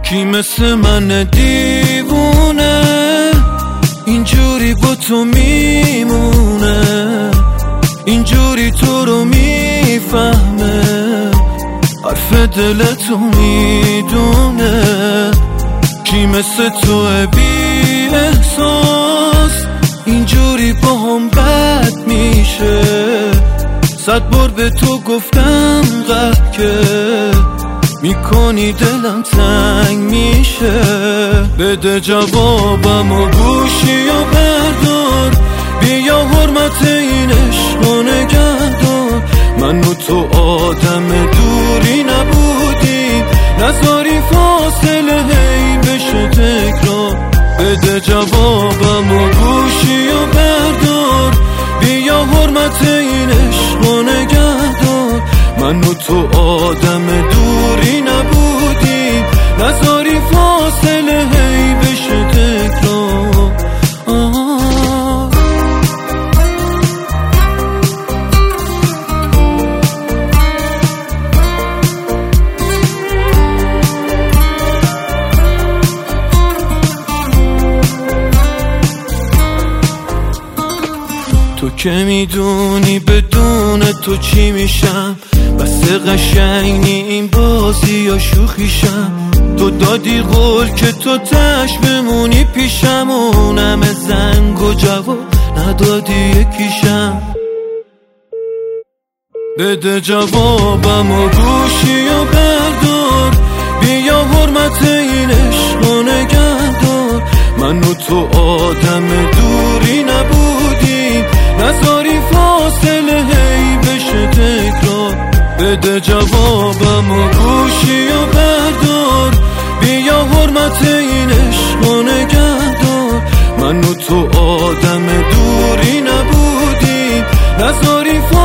کی مثل من دیوونه اینجوری با تو میمونه، اینجوری تو رو میفهمه، حرف دلتو میدونه. کی مثل تو بی احساس اینجوری با هم بد میشه، 100 بار به تو گفتم قد که میکنی دلم تنگ میشه. بده جوابم و گوشی و بردار، بیا حرمت این عشق و نگهدار. من و تو آدم دوری نبودیم، نذاری فاصله هی بشه تکرار. بده جوابم و گوشی و بردار، بیا حرمت این عشق و نگهدار. من و تو آدم دوری نبودیم، نذاری فاصله هی بشه تکرار. تو که میدونی بدون تو چی میشم، بس قشنگ این بازی یا شوخیشم. تو دادی قول که تو تش بمونی پیشم، اونم زنگ و جواب ندادی یکیشم. بده جوابم و گوشی و بردار، بیا حرمت این عشق و نگهدار. من و تو آدم دوری نبودیم، نذاری فاصله هی بشه تکرار. بده جوابم و گوشی و بردار، بیا حرمت این عشق و نگهدار. من و تو آدم دوری نبودیم، نذاری